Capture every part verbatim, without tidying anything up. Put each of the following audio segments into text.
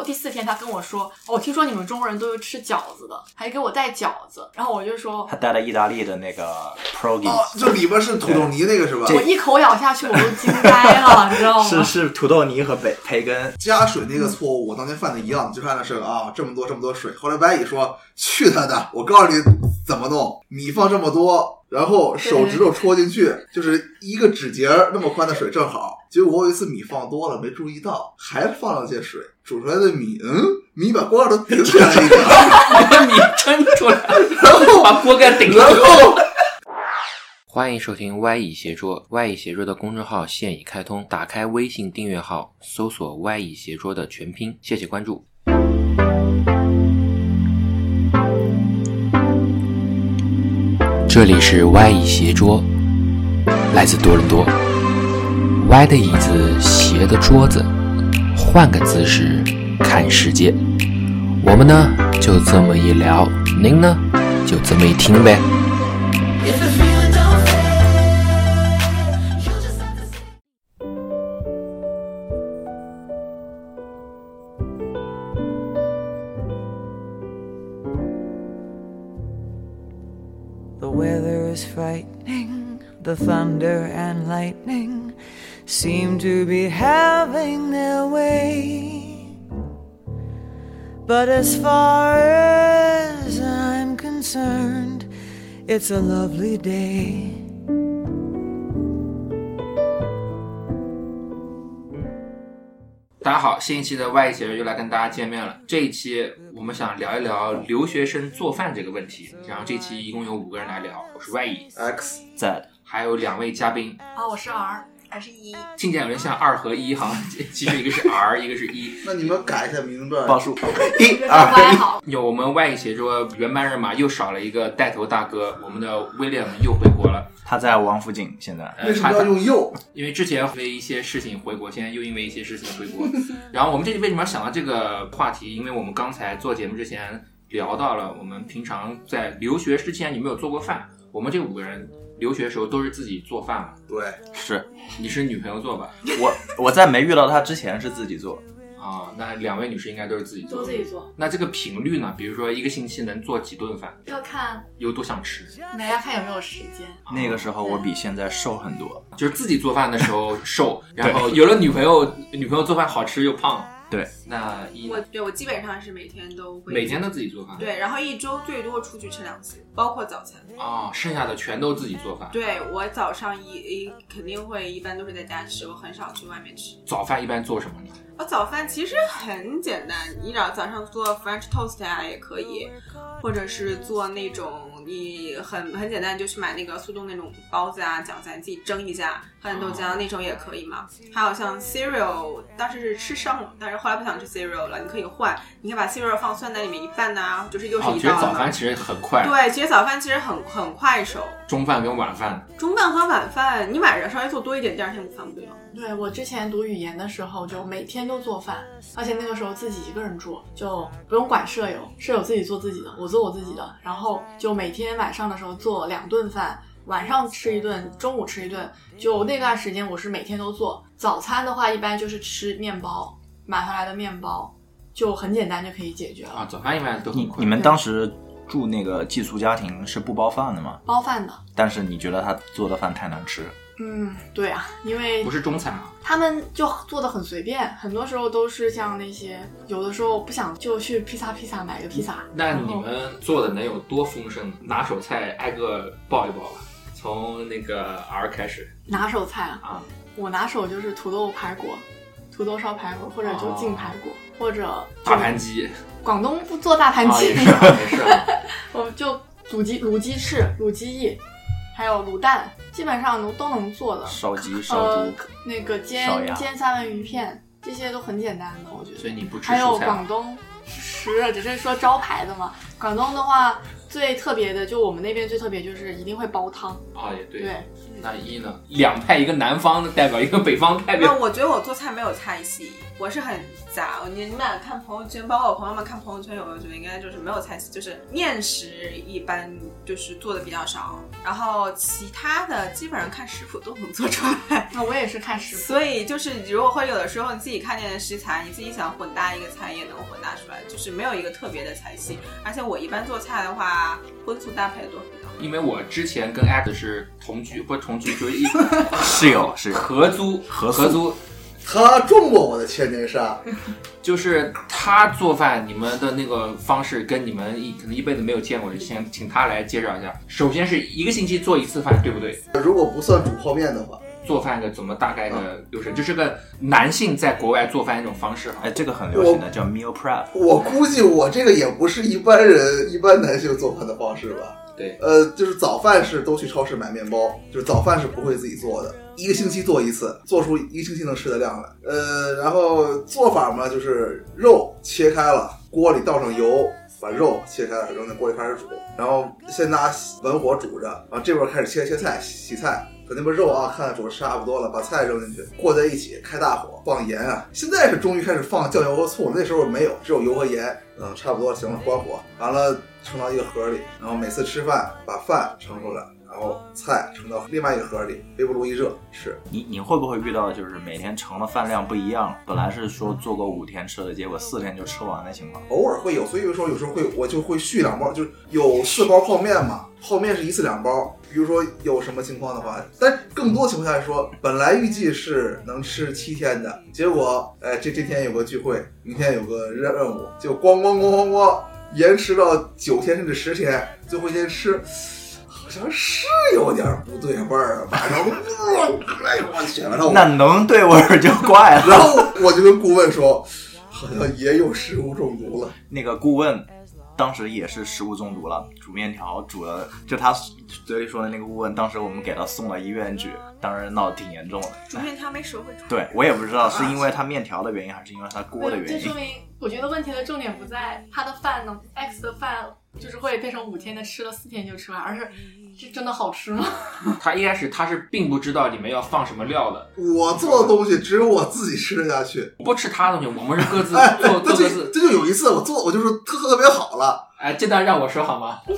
第四天他跟我说，我、哦、听说你们中国人都有吃饺子的，还给我带饺子，然后我就说他带了意大利的那个 pierogi， 哦，就里边是土豆泥那个是吧？ 我一口咬下去我都惊呆了，你知道吗？ 是是土豆泥和培培根。 加水那个错误，我当年犯的一样，就看的是啊这么多这么多水。后来白乙说去他的，我告诉你怎么弄，米放这么多，然后手指头戳进去，就是一个指节那么宽的水正好。结果我有一次米放多了没注意到，还放了些水，煮出来的米，嗯，米把锅盖都顶起来了一点， 把米撑出来，然后把锅盖顶然后。 欢迎收听 Y 乙协桌 ，Y 乙协桌的公众号现已开通，打开微信订阅号，搜索 Y 乙协桌的全拼，谢谢关注。这里是 Y 乙协桌，来自多伦多。歪的椅子，斜的桌子，换个姿势看世界。我们呢，就这么一聊，您呢，就这么一听呗。 The weather is frightening, the thunder and lightning seem to be having their way. But as far as I'm concerned, it's a lovely day. 大家好，新一期的 Y 乙协桌又来跟大家见面了。这一期我们想聊一聊留学生做饭这个问题，然后这期一共有五个人来聊，我是 Y 乙 X Z， 还有两位嘉宾。 啊，我是 R， 还是一？ 听起来有点像二和一，好像其实一个是 R， 一个是一。 那你们改一下名字， 报数一二一。 有我们 Y 乙协桌原班人马又少了一个带头大哥，我们的 William 又回国了。 他在王府井现在。 为什么要用又？ 因为之前因为一些事情回国，现在又因为一些事情回国。然后我们这为什么要想到这个话题？因为我们刚才做节目之前聊到了，我们平常在留学之前有没有做过饭？我们这五个人留学的时候都是自己做饭嘛？ 对， 是。 你是女朋友做吧？ 我我在没遇到他之前是自己做。 啊、哦，那两位女士应该都是自己做， 都自己做。 那这个频率呢？比如说一个星期能做几顿饭？ 要看有多想吃， 那要看有没有时间。 那个时候我比现在瘦很多， 就是自己做饭的时候瘦，然后有了女朋友，女朋友做饭好吃又胖。 对， 那一我对我基本上是每天都会， 每天都自己做饭。 对，然后一周最多出去吃两次，包括早餐。 哦，剩下的全都自己做饭。 对，我早上一一肯定会一般都是在家吃，我很少去外面吃。 早饭一般做什么呢？ 我早饭其实很简单，你早早上做 French toast 啊也可以，或者是做那种你很很简单，就去买那个速冻那种包子啊、饺子，你自己蒸一下，喝点豆浆、哦、那种也可以嘛。还有像 cereal， 当时是吃生了，但是后来不想吃 cereal 了，你可以换，你可以把 cereal 放酸奶里面一拌啊，就是又是一道了嘛。 哦，觉得早饭其实很快。 对，其实早饭其实很很快手。 中饭跟晚饭。 中饭和晚饭，你晚上稍微做多一点，第二天午饭不用。 对，我之前读语言的时候就每天都做饭，而且那个时候自己一个人住，就不用管舍友，舍友自己做自己的，我做我自己的，然后就每天晚上的时候做两顿饭，晚上吃一顿，中午吃一顿，就那段时间我是每天都做。早餐的话一般就是吃面包，买回来的面包就很简单就可以解决了。 啊，早饭一般都很快。 你们当时住那个寄宿家庭是不包饭的吗？ 包饭的。但是你觉得他做的饭太难吃？ 嗯，对啊，因为不是中餐啊， 他们就做的很随便，很多时候都是像那些，有的时候不想就去披萨披萨买个披萨。 那你们做的能有多丰盛？拿手菜挨个报一报吧，从那个 R 开始。 拿手菜啊， 啊我拿手就是土豆排骨、土豆烧排骨，或者就净排骨，哦、或者大盘鸡。 广东不做大盘鸡， 啊、也是啊，也是啊。 我就卤鸡、卤鸡翅、卤鸡翼。还有卤蛋，基本上都都能做的。 烧鸡、烧猪、呃， 那个煎煎三文鱼片，这些都很简单的，我觉得。 所以你不吃蔬菜？ 还有广东吃，只是说招牌的嘛。广东的话， 最特别的，就我们那边最特别就是一定会煲汤。 啊，也对。 对， 那一呢？两派，一个南方的代表，一个北方代表。 那我觉得我做菜没有菜系，我是很杂。你你们俩看朋友圈，包括我朋友们看朋友圈，有没有觉得应该就是没有菜系，就是面食一般就是做的比较少，然后其他的基本上看食谱都能做出来。 那我也是看食谱， 所以就是如果会有的时候你自己看见的食材，你自己想混搭一个菜也能混搭出来，就是没有一个特别的菜系。而且我一般做菜的话，荤素搭配的都很高。 因为我之前跟 Ed 是同居，不是同居，就是一室友是合租合合租。 他中过我的千年杀， 就是他做饭，你们的那个方式跟你们一可能一辈子没有见过，就先请他来介绍一下。首先是一个星期做一次饭，对不对？ 如果不算煮泡面的话， 做饭的怎么大概的流程？这是个男性在国外做饭一种方式。 哎，这个很流行的叫 meal prep。 我估计我这个也不是一般人一般男性做饭的方式吧。 对， 呃，就是早饭是都去超市买面包，就是早饭是不会自己做的，一个星期做一次，做出一个星期能吃的量来。呃，然后做法嘛，就是肉切开了，锅里倒上油，把肉切开了扔在锅里开始煮，然后先拿文火煮着，然后这边开始切切菜、洗菜。等那边肉啊，看煮的差不多了，把菜扔进去，和在一起，开大火，放盐啊。现在是终于开始放酱油和醋，那时候没有，只有油和盐。嗯，差不多行了，关火，完了盛到一个盒里，然后每次吃饭把饭盛出来，然后菜盛到另外一个盒里，微波炉一热吃。 你你会不会遇到就是每天盛的饭量不一样？本来是说做个五天吃的，结果四天就吃完的情况？ 偶尔会有，所以说有时候会我就会续两包，就是有四包泡面嘛，泡面是一次两包。比如说有什么情况的话，但更多情况下来说，本来预计是能吃七天的，结果哎这这天有个聚会，明天有个任务，就咣咣咣咣咣延迟到九天甚至十天，最后一天吃。好像是有点不对味儿啊，反正哎呦我去，然后那能对味儿就怪了。 然后我就跟顾问说，好像也有食物中毒了。 那个顾问当时也是食物中毒了，煮面条煮了，就他嘴里说的那个顾问，当时我们给他送了医院去，当时闹得挺严重的。 煮面条没学会煮。 对，我也不知道是因为他面条的原因，还是因为他锅的原因。 这说明，我觉得问题的重点不在他的饭呢 ，X 的饭就是会变成五天的，吃了四天就吃完，而是这真的好吃吗？ 他一开始他是并不知道里面要放什么料的。 我做的东西只有我自己吃得下去， 不吃他的东西，我们是各自做、 哎、 各这自。 这就有一次我做，我就说特别好了。 哎，这段让我说好吗？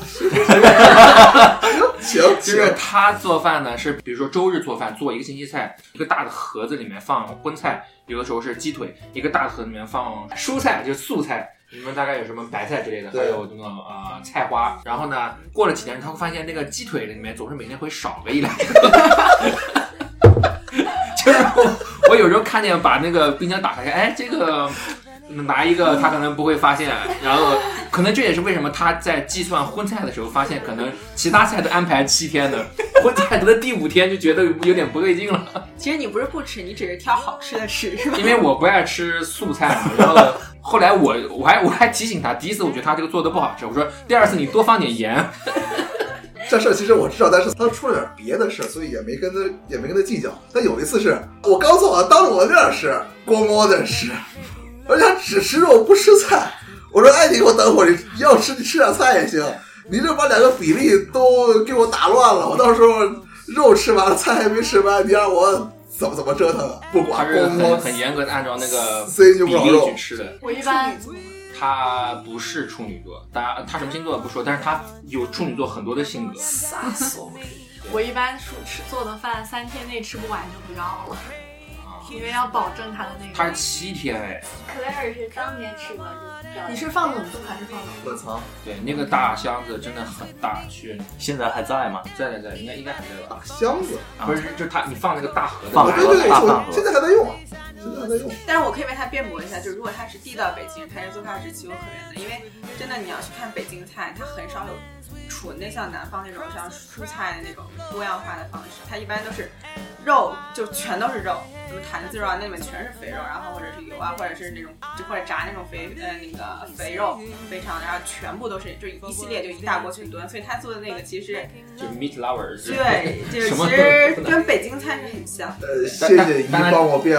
行， 就是他做饭呢，是比如说周日做饭，做一个星期菜，一个大的盒子里面放荤菜，有的时候是鸡腿，一个大的盒子里面放蔬菜，就是素菜。你们大概有什么白菜之类的，还有那个呃菜花。然后呢，过了几天，他会发现那个鸡腿里面总是每天会少个一两个。就是我，我有时候看见把那个冰箱打开，哎，这个拿一个他可能不会发现，然后可能这也是为什么他在计算荤菜的时候发现，可能其他菜都安排七天的，荤菜到了第五天就觉得有点不对劲了。 其实你不是不吃，你只是挑好吃的吃，是吧？ 因为我不爱吃素菜嘛，然后后来我我还我还提醒他，第一次我觉得他这个做的不好吃，我说第二次你多放点盐。 这事其实我知道，但是他出了点别的事，所以也没跟他也没跟他计较。但有一次是我刚做完，当着我的面吃，咣咣的吃，而且他只吃肉不吃菜。我说：“哎，你给我等会儿，你要吃你吃点菜也行。你这把两个比例都给我打乱了，我到时候肉吃完了，菜还没吃完，你让我怎么怎么折腾啊？不管， 他是很很严格的按照那个比例去吃的。 我一般。” 他不是处女座，当然他什么星座不说，但是他有处女座很多的性格。 我一般吃做的饭三天内吃不完就不要了，因为要保证他的那个。 他是七天哎。 Claire 是当天吃完就不要。 你是放冷冻还是放冷冷藏？ 对，那个大箱子真的很大，去现在还在吗？ 在在在，应该应该还在吧。 大箱子不是，就是他你放那个大盒子， 放对对对， 大饭盒， 现在还在用啊。 但是我可以为他辩驳一下，就如果他是地道北京人，他是做饭是情有可原的，因为真的你要去看北京菜，它很少有纯的像南方那种像蔬菜的那种多样化的方式，它一般都是肉就全都是肉，什么坛子肉啊，那里面全是肥肉，然后或者是油啊，或者是那种就或者炸那种肥呃那个肥肉肥肠，然后全部都是就一系列就一大锅去炖，所以他做的那个其实就是 meat lovers， 对，就是其实跟北京菜是很像。 呃，谢谢你帮我辩护。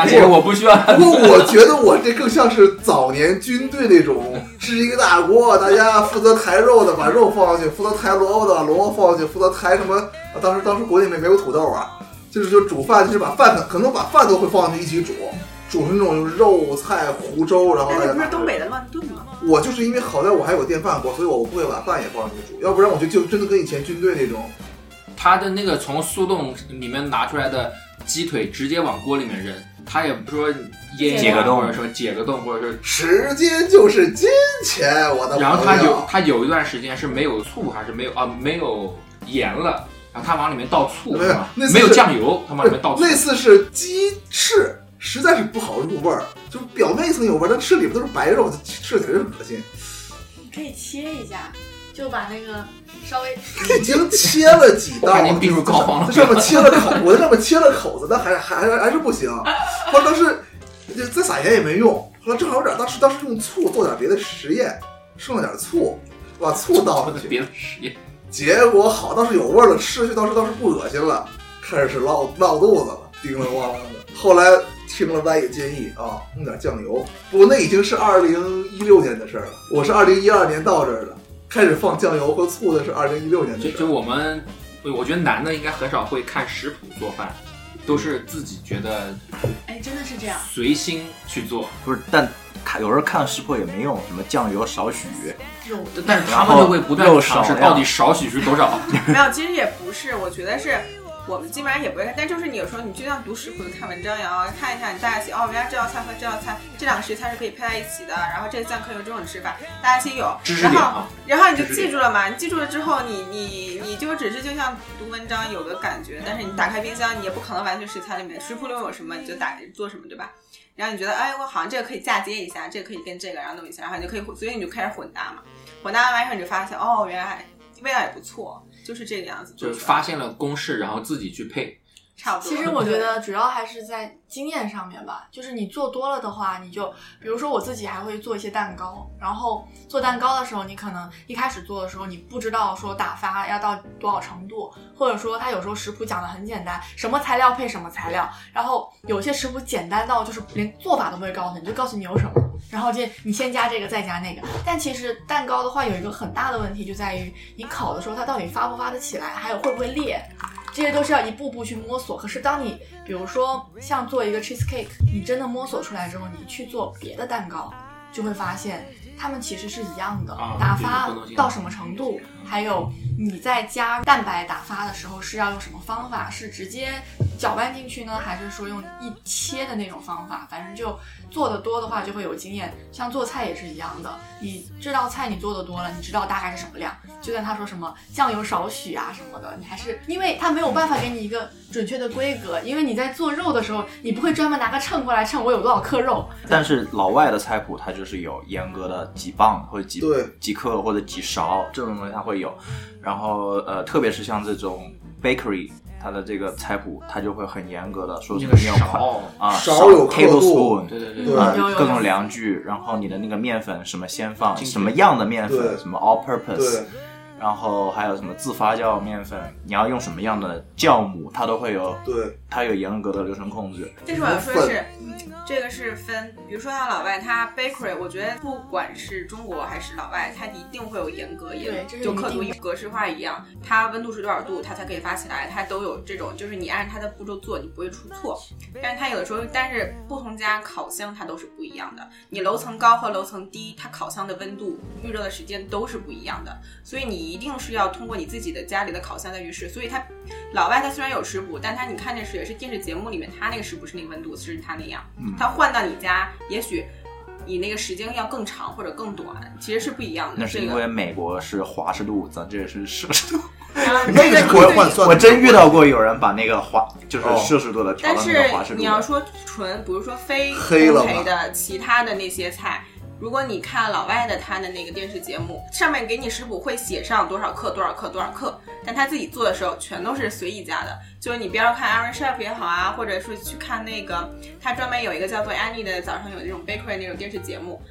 这个我不需要。 不过我觉得我这更像是早年军队那种，支一个大锅，大家负责抬肉的把肉放上去，负责抬萝卜的把萝卜放上去，负责抬什么？当时当时国内没没有土豆啊，就是就煮饭，就是把饭可能把饭都会放上去一起煮，煮成那种肉菜糊粥，然后大家。 那不是东北的乱炖吗？ 我就是因为好在我还有电饭锅，所以我不会把饭也放上去煮，要不然我就就真的跟以前军队那种。 他的那个从速冻里面拿出来的鸡腿直接往锅里面扔，他也不说腌解个冻或者说解个冻，或者说时间就是金钱，我的朋友。 然后他有他有一段时间是没有醋还是没有啊没有盐了，然后他往里面倒醋， 没有没有酱油，他往里面倒醋。 那次是鸡翅，实在是不好入味儿，就表面一层有味儿，但吃里边都是白肉，吃起来真恶心。 你可以切一下，就把那个稍微已经切了几刀， 您病入膏肓了。 上面切了口，我在上面切了口子，但还还还还是不行。后来当时再撒盐也没用，后来正好有点，当时当时用醋做点别的实验，剩了点醋，把醋倒上去， 别的实验， 结果好倒是有味儿了，吃下去倒是倒是不恶心了，开始是落落肚子了，叮了咣啷的。后来听了歪野建议啊，弄点酱油，不过那已经是二零一六年的事儿了，我是二零一二年到这儿的。开始放酱油和醋的是二零一六年的事。 就就我们，我觉得男的应该很少会看食谱做饭，都是自己觉得， 哎，真的是这样， 随心去做。 不是，但看有时候看食谱也没用，什么酱油少许， 但是他们就会不断尝试到底少许是多少。 没有，其实也不是，我觉得是。我们基本上也不会看，但就是你有时候你就像读食谱看文章一样，看一下你大家写哦，原来这道菜和这道菜这两个食材是可以配在一起的，然后这个酱可以用这种吃法，大家先有，然后然后你就记住了嘛，你记住了之后，你你你就只是就像读文章有个感觉，但是你打开冰箱，你也不可能完全食材里面食谱里有什么你就打做什么，对吧？然后你觉得哎，我好像这个可以嫁接一下，这个可以跟这个然后弄一下，然后你就可以，所以你就开始混搭嘛，混搭完以后你就发现哦，原来味道也不错，就是这个样子， 就是发现了公式，然后自己去配。 差不多。 其实我觉得主要还是在经验上面吧，就是你做多了的话，你就比如说我自己还会做一些蛋糕，然后做蛋糕的时候，你可能一开始做的时候你不知道说打发要到多少程度，或者说它有时候食谱讲的很简单，什么材料配什么材料，然后有些食谱简单到就是连做法都不会告诉你，就告诉你有什么，然后这你先加这个再加那个。但其实蛋糕的话有一个很大的问题就在于你烤的时候它到底发不发得起来，还有会不会裂，这些都是要一步步去摸索。可是当你比如说像做一个 cheesecake， 你真的摸索出来之后，你去做别的蛋糕就会发现它们其实是一样的， 啊、 打发到什么程度，还有你在加蛋白打发的时候是要用什么方法，是直接搅拌进去呢，还是说用一切的那种方法，反正就做的多的话就会有经验。像做菜也是一样的，你这道菜你做的多了，你知道大概是什么量，就算他说什么酱油少许啊什么的，你还是因为他没有办法给你一个准确的规格，因为你在做肉的时候你不会专门拿个秤过来称我有多少克肉。 但是老外的菜谱它就是有严格的几磅或者几几克或者几勺这种东西它会有，然后呃特别是像这种 bakery它的这个菜谱它就会很严格的说什么面块啊， 勺有刻度 tablespoon， 对对对啊，各种量具，然后你的那个面粉什么先放什么样的面粉，什么 all purpose， 然后还有什么自发酵面粉，你要用什么样的酵母，它都会有， 对， 它有严格的流程控制。 这是我要说的是，这个是分，比如说像老外，他 bakery， 我觉得不管是中国还是老外，他一定会有严格严，就刻度格式化一样，它温度是多少度，它才可以发起来，它都有这种，就是你按它的步骤做，你不会出错。但是它有的时候，但是不同家烤箱它都是不一样的，你楼层高和楼层低，它烤箱的温度、预热的时间都是不一样的，所以你一定是要通过你自己的家里的烤箱在预示。所以它老外它虽然有食谱，但它你看这是也是电视节目里面，它那个食谱是那个温度，是它那样。 嗯它换到你家，也许你那个时间要更长或者更短，其实是不一样的。 那是因为美国是华氏度，咱这是摄氏度。 那个是可以换算的。 我真遇到过有人把那个华就是摄氏度的调到那个华氏度。 但是你要说纯，比如说非烘焙的其他的那些菜。如果你看老外的他的那个电视节目，上面给你食谱会写上多少克多少克多少克，但他自己做的时候全都是随意加的。就是你不要看 Iron Chef 也好啊，或者是去看那个他专门有一个叫做 Annie 的早上有那种 bakery 那种电视节目，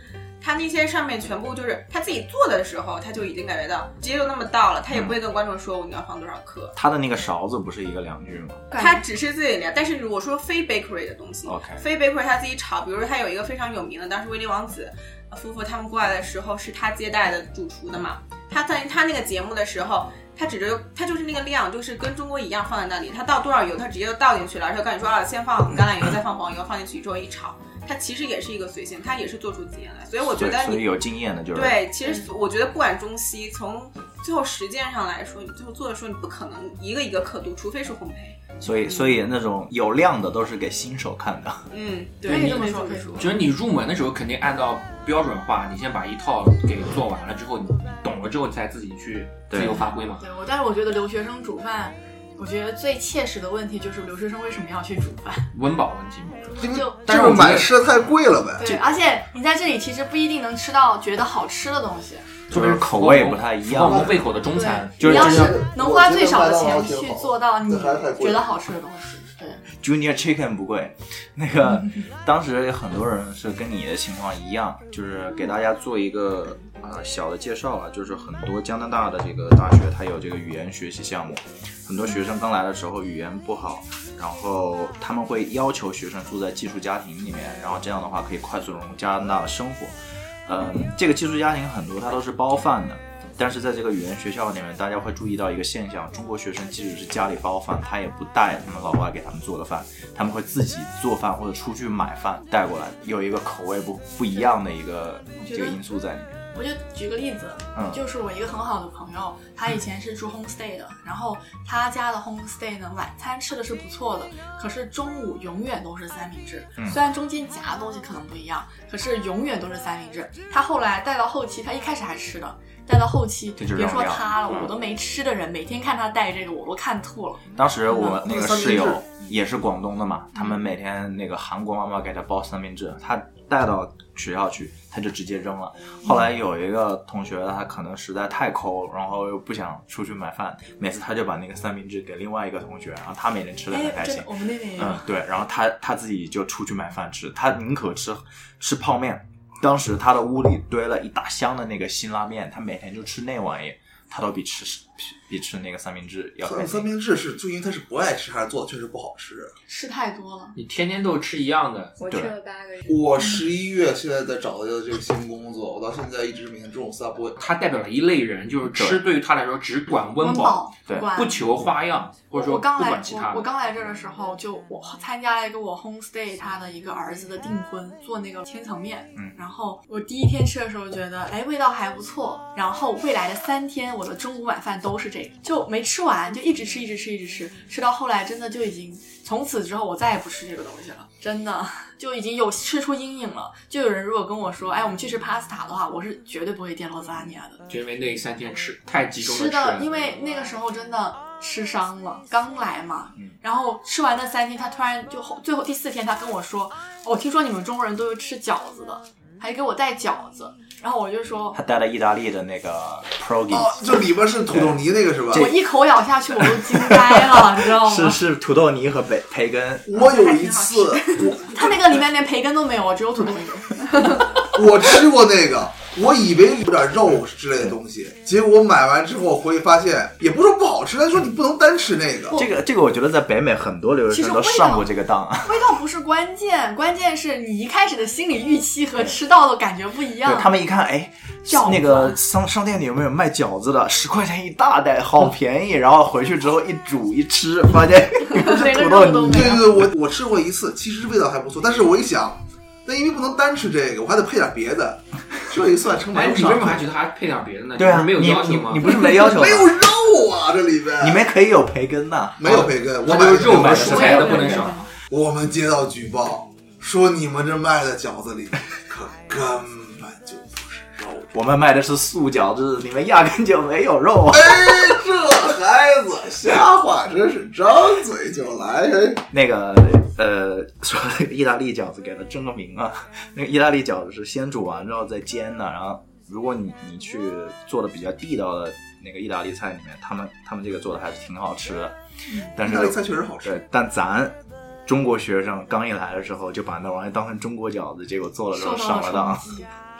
他那些上面全部就是他自己做的时候，他就已经感觉到直接就那么倒了，他也不会跟观众说你要放多少克。 他的那个勺子不是一个两句吗？ 他只是自己量，但是如果说非 bakery 的东西 ，OK， 非 bakery 他自己炒，比如说他有一个非常有名的，当时威利王子夫妇他们过来的时候是他接待的主厨的嘛，他在他那个节目的时候。他只是他就是那个量，就是跟中国一样放在那里，他倒多少油，他直接就倒进去了，然后跟你说啊，先放橄榄油，再放黄油，放进去之后一炒，他其实也是一个随性，他也是做出经验来，所以我觉得你所以有经验的就是对，其实我觉得不管中西，从最后实践上来说，你最后做的时候，你不可能一个一个刻度，除非是烘焙。 所以，所以那种有量的都是给新手看的。 嗯， 对，可以这么说，可以说。 就是你入门的时候肯定按照标准化，你先把一套给做完了之后，你懂了之后才自己去自由发挥嘛。 对，我但是我觉得留学生煮饭，我觉得最切实的问题就是留学生为什么要去煮饭？ 温饱问题嘛。 就但是买吃的太贵了呗。 对，而且你在这里其实不一定能吃到觉得好吃的东西。 就是口味不太一样， 符合胃口的中餐， 就是你要是能花最少的钱去做到你觉得好吃的东西。对 ，Junior Chicken 不贵，那个当时很多人是跟你的情况一样，就是给大家做一个呃小的介绍啊，就是很多加拿大的这个大学它有这个语言学习项目，很多学生刚来的时候语言不好，然后他们会要求学生住在寄宿家庭里面，然后这样的话可以快速融入加拿大的生活。嗯，这个寄宿家庭很多它都是包饭的，但是在这个语言学校里面，大家会注意到一个现象，中国学生即使是家里包饭，他也不带他们老外给他们做的饭，他们会自己做饭或者出去买饭带过来，有一个口味不不一样的一个这个因素在里面。 我就举个例子，嗯，就是我一个很好的朋友，他以前是住 homestay 的，然后他家的 homestay 呢，晚餐吃的是不错的，可是中午永远都是三明治，嗯、虽然中间夹的东西可能不一样，可是永远都是三明治。他后来带到后期，他一开始还吃的，带到后期，别说他了，我都没吃的人，每天看他带这个，我都看吐了。 当时我那个室友也是广东的嘛，他们每天那个韩国妈妈给他包三明治，他带到学校去，他就直接扔了。后来有一个同学，他可能实在太抠，然后又不想出去买饭，每次他就把那个三明治给另外一个同学，然后他每天吃的很开心。 我们那边也有。 嗯，对，然后他他自己就出去买饭吃，他宁可吃吃泡面。当时他的屋里堆了一大箱的那个辛拉面，他每天就吃那玩意，他都比吃比吃那个三明治要开心。 三明治是就因为他是不爱吃，还是做的确实不好吃？ 吃太多了。 你天天都吃一样的。 我吃了八个月。 我十一月现在在找的这个新工作，我到现在一直每天中午撒播。 他代表了一类人，就是吃对于他来说只管温饱， 对， 不求花样，或者说不管其他的。 我刚来这儿的时候，就我参加了一个我 homestay 他的一个儿子的订婚，做那个千层面。嗯，然后我第一天吃的时候觉得，哎，味道还不错。然后未来的三天，我的中午晚饭都是这个，就没吃完，就一直吃，一直吃，一直吃，吃到后来真的就已经，从此之后我再也不吃这个东西了，真的就已经有吃出阴影了。就有人如果跟我说，哎，我们去吃 pasta 的话，我是绝对不会点 lasagna 的， 就因为那三天吃太集中的吃的，因为那个时候真的吃伤了，刚来嘛，嗯、然后吃完那三天，他突然就最后第四天，他跟我说，哦，我听说你们中国人都是吃饺子的，还给我带饺子。然后我就说， 他带了意大利的那个 pierogi， 哦，就里边是土豆泥那个是吧？ 我一口咬下去，我都惊呆了，你知道吗？ 是是土豆泥和培培根。 我有一次， 他那个里面连培根都没有，只有土豆泥。 我吃过那个，我以为有点肉之类的东西，结果买完之后回去发现，也不是说不好吃，但是说你不能单吃那个。 这个这个，我觉得在北美很多留学生都上过这个当。 味道不是关键，关键是你一开始的心理预期和吃到的感觉不一样。 对，他们一看，哎，那个商商店里有没有卖饺子的？十块钱一大袋，好便宜。然后回去之后一煮一吃，发现是土豆泥。 对对对，我我吃过一次，其实味道还不错，但是我一想。那因为不能单吃这个，我还得配点别的，这一算成本上。哎，你为什么还觉得还配点别的呢？ 对啊， 没有要求吗？ 你, 你, 你不是没要求吗？ 没有肉啊，这里边。 你们可以有培根呐、啊， 没有培根，我买肉买蔬菜都不能少。 我们接到举报说你们这卖的饺子里可根本就不是肉， 我们卖的是素饺子，里面压根就没有肉啊！ 哎，这孩子瞎话真是张嘴就来。 那个。呃，说那个意大利饺子给它正个名啊，那个意大利饺子是先煮完之后再煎的，然后如果你你去做的比较地道的那个意大利菜里面，他们他们这个做的还是挺好吃的，但是意大利菜确实好吃。 对，但咱中国学生刚一来的时候就把那玩意当成中国饺子，结果做了之后上了当，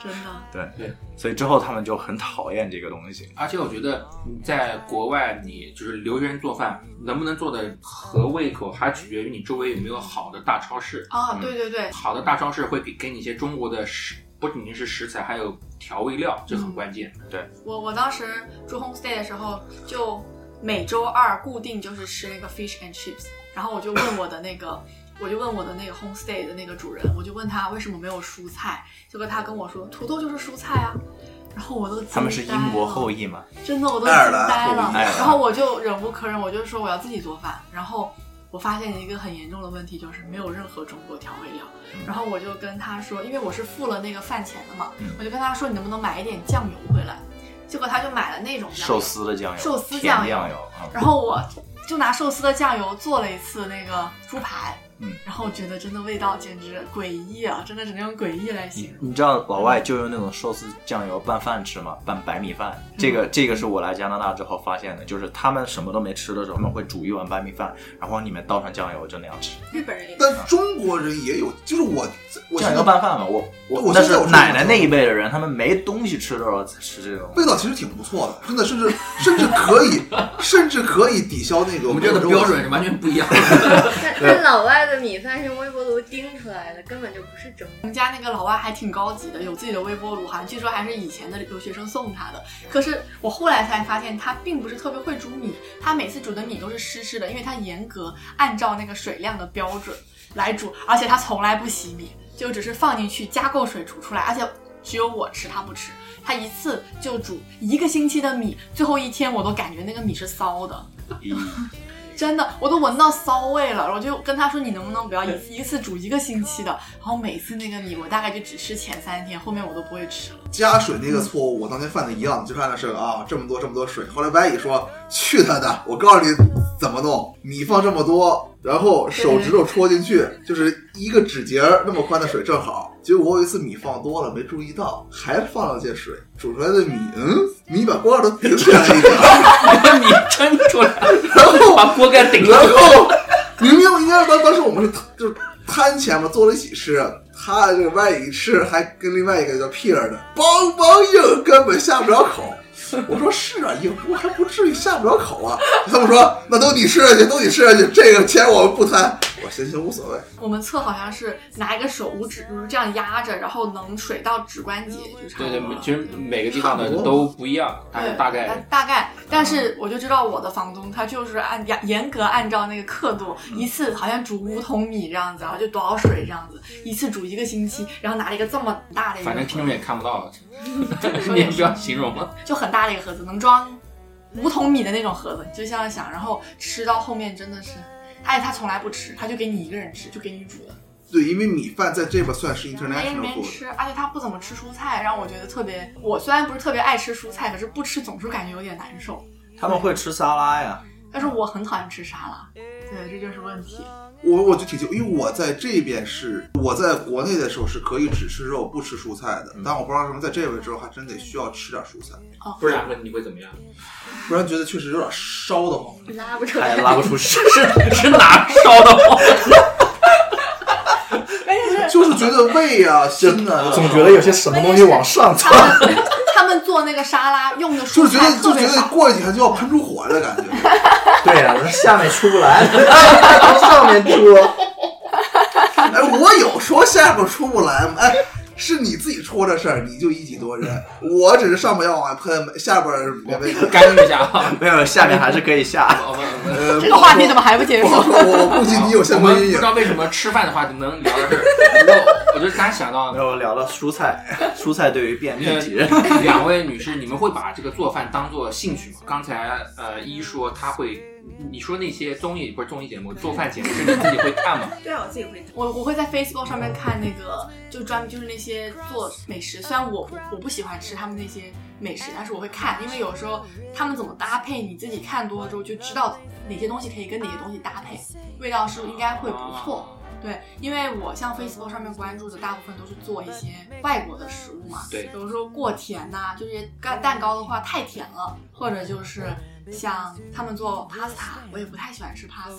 真的。 对对， 所以之后他们就很讨厌这个东西。 而且我觉得你在国外，你就是留学生做饭能不能做的合胃口，还取决于你周围有没有好的大超市啊。对对对， 好的大超市会给给你一些中国的食，不仅仅是食材，还有调味料，这很关键。 嗯、 对， 我我当时住 homestay 的时候，就每周二固定就是吃那个 fish and chips， 然后我就问我的那个。我就问我的那个 homestay 的那个主人，我就问他为什么没有蔬菜，结果他跟我说土豆就是蔬菜啊，然后我都惊呆了。 他们是英国后裔嘛？ 真的我都惊呆了。然后我就忍无可忍，我就说我要自己做饭。然后我发现一个很严重的问题，就是没有任何中国调味料。然后我就跟他说，因为我是付了那个饭钱的嘛，我就跟他说你能不能买一点酱油回来？结果他就买了那种寿司的酱油， 寿司酱油。 嗯、 然后我就拿寿司的酱油做了一次那个猪排。嗯，然后我觉得真的味道简直诡异啊，真的只能用诡异来形容。 你知道老外就用那种寿司酱油拌饭吃吗？拌白米饭。这个这个是我来加拿大之后发现的，就是他们什么都没吃的时候，他们会煮一碗白米饭，然后往里面倒上酱油，就那样吃。 日本人也， 但中国人也有，就是我我酱油拌饭嘛，我我那是奶奶那一辈的人，他们没东西吃的时候才吃这种。 味道其实挺不错的，真的，甚至甚至可以，甚至可以抵消那个。 我们这个标准是完全不一样的。 但老外的米饭是微波炉叮出来的，根本就不是蒸。 我们家那个老外还挺高级的，有自己的微波炉，好像据说还是以前的留学生送他的。可是我后来才发现，他并不是特别会煮米，他每次煮的米都是湿湿的，因为他严格按照那个水量的标准来煮，而且他从来不洗米，就只是放进去加够水煮出来，而且只有我吃，他不吃。他一次就煮一个星期的米，最后一天我都感觉那个米是骚的。真的，我都闻到骚味了，我就跟他说你能不能不要一次一次煮一个星期的，然后每次那个米我大概就只吃前三天，后面我都不会吃了。 加水那个错误我当年犯的一样，就看的是啊这么多这么多水，后来白蚁说去他的，我告诉你怎么弄，米放这么多，然后手指头戳进去，就是一个指节那么宽的水正好。结果我有一次米放多了没注意到，还放了些水，煮出来的米，嗯，米把锅都顶起来一点， 把米撑出来， 然后把锅盖顶上， 然后明明应该当当时我们是就是摊前嘛，坐了一起吃，他这个外一吃还跟另外一个叫 Peter 的梆梆硬，根本下不了口。我说是啊，硬不还不至于下不了口啊。他们说那都你吃下去，都你吃下去，这个钱我们不贪。我行行无所谓。 我们测好像是拿一个手五指就是这样压着，然后能水到指关节就差不多。 对对，其实每个地方的都不一样，但是大概大概。但是我就知道我的房东他就是按严格按照那个刻度，嗯、一次好像煮五桶米这样子，然后就多少水这样子，一次煮一个星期，然后拿了一个这么大的一个， 反正听众也看不到，你也不要形容了， 就很大的一个盒子，能装五桶米的那种盒子，就这样想，然后吃到后面真的是，而且他从来不吃，他就给你一个人吃，就给你煮的。 对，因为米饭在这边算是 international food， 吃，而且他不怎么吃蔬菜，让我觉得特别。我虽然不是特别爱吃蔬菜，可是不吃总是感觉有点难受。 他们会吃沙拉呀， 但是我很讨厌吃沙拉，对，这就是问题。 我我就挺清楚，因为我在这边是我在国内的时候是可以只吃肉不吃蔬菜的，嗯、但我不知道为什么在这边之后还真得需要吃点蔬菜。 哦， 不然你会怎么样？ 不然觉得确实有点烧得慌， 拉不出来， 还拉不出屎， 是是哪烧得慌？ 就是觉得胃啊、心啊， 总觉得有些什么东西往上窜。 他们做那个沙拉用的蔬菜特别少， 就觉得过几天就要喷出火的感觉。 对啊，下面出不来，从上面出。 哎，我有说下边出不来吗？哎。是你自己出的事儿，你就一己多人。我只是上面要往外喷，下边别被干预一下啊， 没有，下面还是可以下。 呃， 这个话题怎么还不结束？ 我估计你有相关阴影。 不知道为什么吃饭的话就能聊到这儿。我就刚想到， 没有聊到蔬菜，蔬菜对于便秘体质。 两位女士，你们会把这个做饭当做兴趣吗？刚才呃一说她会。你说那些综艺不是综艺节目，做饭节目是你自己会看吗？ 对啊，我自己会看。 我我会在 Facebook 上面看那个，就专门就是那些做美食。虽然我我我不喜欢吃他们那些美食，但是我会看，因为有时候他们怎么搭配，你自己看多了之后就知道哪些东西可以跟哪些东西搭配，味道是应该会不错。对，因为我像 Facebook 上面关注的大部分都是做一些外国的食物嘛， 对， 比如说过甜呐、啊，就是干蛋糕的话太甜了，或者就是像他们做 pasta， 我也不太喜欢吃 pasta，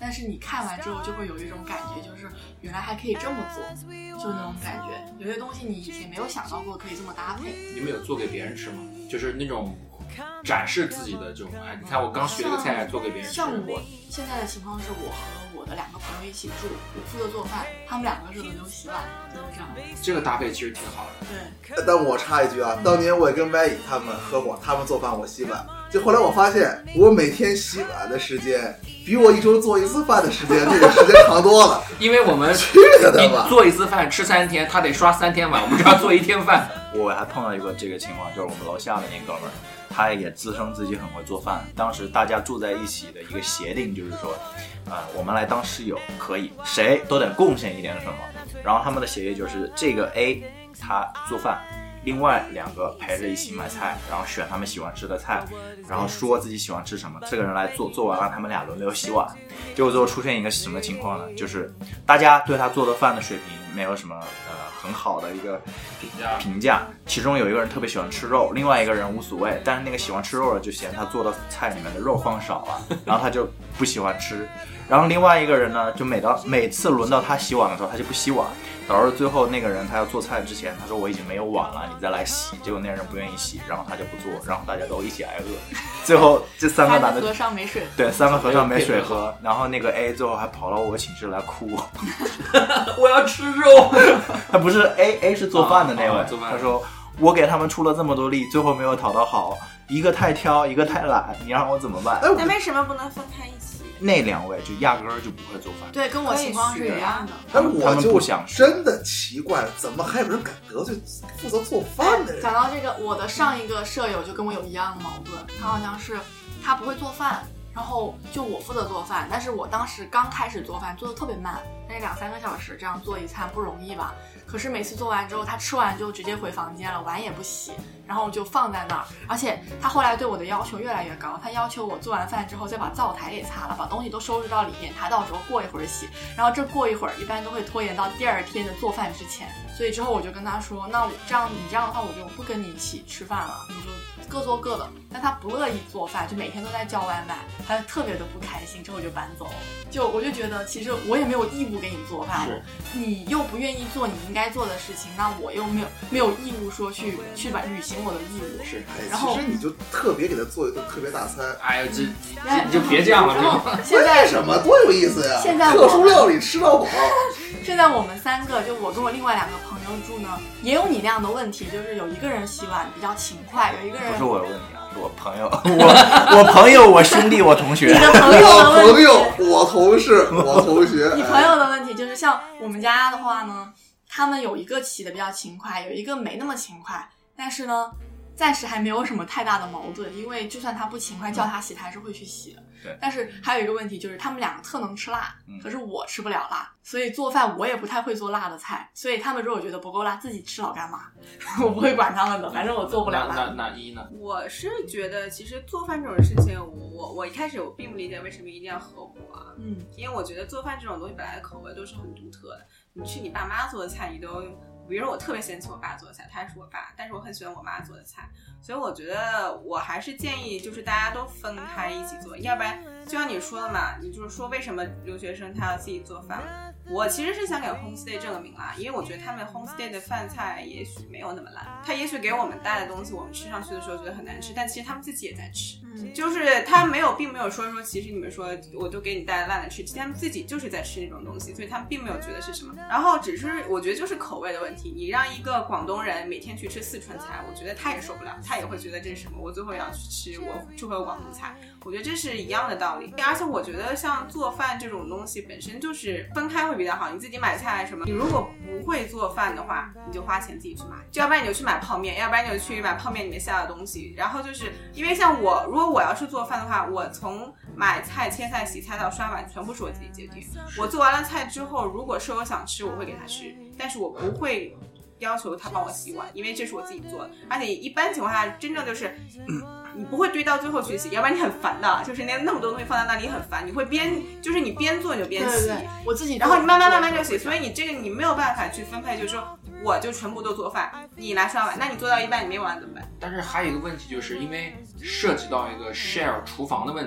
但是你看完之后就会有一种感觉，就是原来还可以这么做，就那种感觉。有些东西你以前没有想到过可以这么搭配。 你们有做给别人吃吗？就是那种展示自己的这种，哎，你看我刚学了个菜做给别人吃。 像我现在的情况是我和我的两个朋友一起住，我负责做饭，他们两个是轮流洗碗，就是这样。 这个搭配其实挺好的。 对。 但我插一句啊，当年我也跟麦乙他们合伙，他们做饭我洗碗，就后来我发现我每天洗碗的时间比我一周做一次饭的时间这个时间长多了。 因为我们去的吧， 做一次饭吃三天，他得刷三天碗，我们只要做一天饭。 我还碰到一个这个情况，就是我们楼下的那哥们儿，他也自称自己很会做饭。当时大家住在一起的一个协定就是说，呃，我们来当室友可以，谁都得贡献一点什么。然后他们的协议就是这个 A 他做饭，另外两个陪着一起买菜，然后选他们喜欢吃的菜，然后说自己喜欢吃什么，这个人来做，做完了他们俩轮流洗碗。结果最后出现一个什么情况呢？就是大家对他做的饭的水平没有什么呃很好的一个评价评价，其中有一个人特别喜欢吃肉，另外一个人无所谓，但是那个喜欢吃肉的就嫌他做的菜里面的肉放少了，然后他就不喜欢吃。然后另外一个人呢，就每到每次轮到他洗碗的时候，他就不洗碗，导致最后那个人他要做菜之前，他说我已经没有碗了，你再来洗。结果那个人不愿意洗，然后他就不做，然后大家都一起挨饿。最后这三个男的和尚没水， 对，三个和尚没水喝。然后那个 A 最后还跑到我寝室来哭， 我要吃肉。 他不是 A A 是做饭的那位， 哦哦、 他说我给他们出了这么多力，最后没有讨到好，一个太挑，一个太懒，你让我怎么办？ 那为什么不能分开一起？ 那两位就压根儿就不会做饭。 对，跟我情况是一样的。 哎，我就真的奇怪，怎么还有人敢得罪负责做饭的人？ 讲到这个，我的上一个舍友就跟我有一样的矛盾，他好像是他不会做饭，然后就我负责做饭，但是我当时刚开始做饭做的特别慢，那两三个小时这样做一餐不容易吧？可是每次做完之后，他吃完就直接回房间了，碗也不洗，然后就放在那儿。而且他后来对我的要求越来越高，他要求我做完饭之后再把灶台给擦了，把东西都收拾到里面，他到时候过一会儿洗。然后这过一会儿一般都会拖延到第二天的做饭之前。所以之后我就跟他说，那我这样你这样的话我就不跟你一起吃饭了，你就各做各的。但他不乐意做饭，就每天都在叫外卖，他特别的不开心，之后就搬走了。就我就觉得其实我也没有义务给你做饭，你又不愿意做你应该做的事情，那我又没有没有义务说去去把履行我的义务。 是， 然后其实你就特别给他做一顿特别大餐。 哎呀，这你就别这样了。 然后现在什么多有意思呀！ 现在特殊料理吃到饱。 现在我们三个，就我跟我另外两个朋友住呢，也有你那样的问题，就是有一个人洗碗比较勤快，有一个人不是我的问题啊，是我朋友，我我朋友，我兄弟，我同学。 你的朋友的问题， 我朋友，我同事，我同学。 你朋友的问题就是像我们家的话呢，他们有一个洗的比较勤快，有一个没那么勤快，但是呢，暂时还没有什么太大的矛盾，因为就算他不勤快，叫他洗，他还是会去洗的。 对。 但是还有一个问题就是，他们两个特能吃辣， 嗯、 可是我吃不了辣，所以做饭我也不太会做辣的菜。所以他们如果觉得不够辣，自己吃老干妈，我不会管他们的，反正我做不了辣。 那那那一呢？ 我是觉得，其实做饭这种事情，我我一开始我并不理解为什么一定要合伙啊。 嗯， 因为我觉得做饭这种东西本来的口味都是很独特的。你去你爸妈做的菜，你都。比如说我特别嫌弃我爸做的菜，他也是我爸，但是我很喜欢我妈做的菜，所以我觉得我还是建议就是大家都分开一起做，要不然就像你说的嘛，你就是说为什么留学生他要自己做饭，我其实是想给 homestay 证个名啦，因为我觉得他们 homestay 的饭菜也许没有那么烂，他也许给我们带的东西我们吃上去的时候觉得很难吃，但其实他们自己也在吃，嗯，就是他没有并没有说说其实你们说我就给你带烂的吃，其实他们自己就是在吃那种东西，所以他们并没有觉得是什么，然后只是我觉得就是口味的问题，你让一个广东人每天去吃四川菜，我觉得他也受不了，他也会觉得这是什么，我最后要去吃我就会有广东菜，我觉得这是一样的道理。而且我觉得像做饭这种东西本身就是分开会比较好，你自己买菜什么，你如果不会做饭的话，你就花钱自己去买，就要不然你就去买泡面，要不然你就去买泡面里面下的东西，然后就是因为像我如果我要是做饭的话，我从买菜切菜洗菜到刷碗全部是我自己决定，我做完了菜之后如果是我想吃我会给他吃，但是我不会要求他帮我洗碗，因为这是我自己做的，而且一般情况下真正就是、嗯、你不会堆到最后去洗，要不然你很烦的，就是那那么多东西放在那里很烦，你会边就是你边做你就边洗， 对对对，我自己然后你慢慢慢慢就洗，所以你这个你没有办法去分配，就是说我就全部都做饭，你来刷碗，那你做到一半你没碗怎么办？ 但是还有一个问题，就是因为涉及到一个 share 厨房的问题，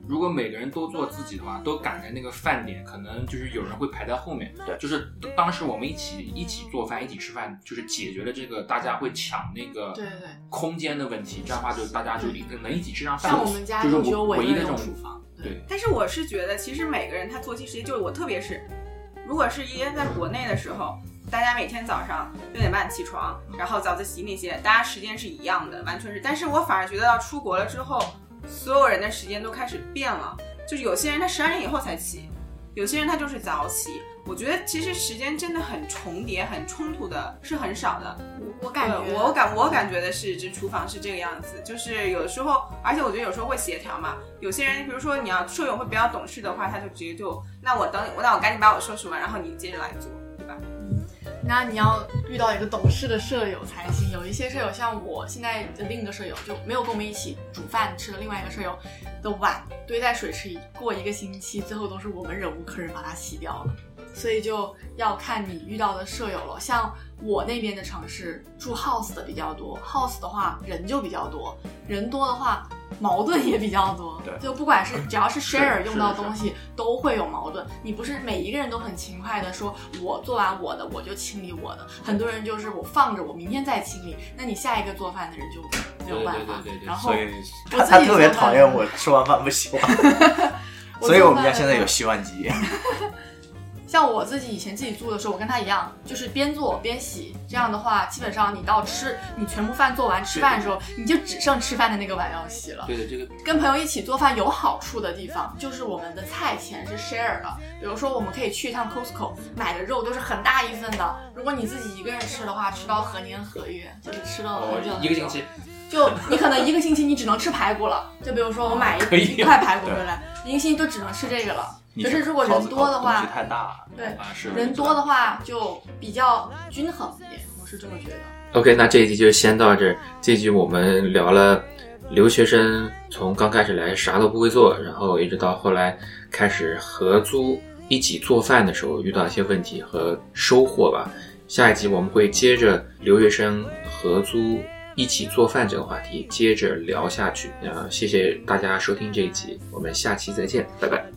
如果每个人都做自己的话，都赶在那个饭点，可能就是有人会排在后面。 对， 就是当时我们一起一起做饭，一起吃饭，就是解决了这个大家会抢那个对对空间的问题。这样的话，就大家就能一起吃上饭。 像我们家就是只有唯一的这种厨房。 对， 但是我是觉得，其实每个人他作息时间，就是我特别是，如果是一在国内的时候。大家每天早上六点半起床，然后早自习那些，大家时间是一样的，完全是。但是我反而觉得到出国了之后，所有人的时间都开始变了。就是有些人他十二点以后才起，有些人他就是早起。我觉得其实时间真的很重叠、很冲突的，是很少的。 我感觉， 我感我感觉的是，这厨房是这个样子，就是有的时候，而且我觉得有时候会协调嘛。有些人，比如说你要舍友会比较懂事的话，他就直接就，那我等，那我赶紧把我收拾完，然后你接着来做，对吧？ 那你要遇到一个懂事的舍友才行。有一些舍友，像我现在的另一个舍友，就没有跟我们一起煮饭吃的另外一个舍友的碗堆在水池里，过一个星期，最后都是我们忍无可忍把它洗掉了。所以就要看你遇到的舍友了。像我那边的城市住 house 的比较多 ，house 的话人就比较多，人多的话矛盾也比较多。 对， 就不管是只要是 share 用到东西，都会有矛盾。你不是每一个人都很勤快的说，我做完我的我就清理我的。很多人就是我放着，我明天再清理。那你下一个做饭的人就没有办法。 对对对对对。 然后所以他他特别讨厌我吃完饭不洗碗，所以我们家现在有洗碗机。 像我自己以前自己住的时候，我跟他一样，就是边做边洗。这样的话，基本上你到吃，你全部饭做完吃饭的时候，你就只剩吃饭的那个碗要洗了。 对的，这个跟朋友一起做饭有好处的地方，就是我们的菜钱是 share 的。比如说，我们可以去一趟 Costco 买的肉都是很大一份的。如果你自己一个人吃的话，吃到何年何月，就是吃到很久、 哦、一个星期。 就你可能一个星期你只能吃排骨了。就比如说我买一一块排骨回来，一个星期都只能吃这个了。可是如果人多的话， 太大， 对、 啊，是人多的话就比较均衡一点，我是这么觉得。 OK， 那这一集就先到这儿。这一集我们聊了留学生从刚开始来啥都不会做，然后一直到后来开始合租一起做饭的时候遇到一些问题和收获吧。下一集我们会接着留学生合租一起做饭这个话题接着聊下去。呃，谢谢大家收听这一集，我们下期再见，拜拜。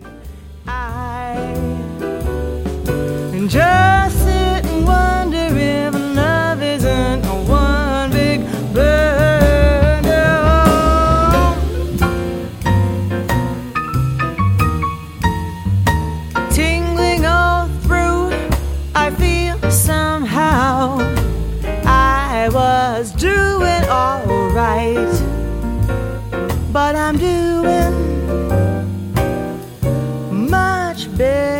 Just sit and wonder if love isn't a one big burden. Tingling all through, I feel somehow I was doing alright, but I'm doing much better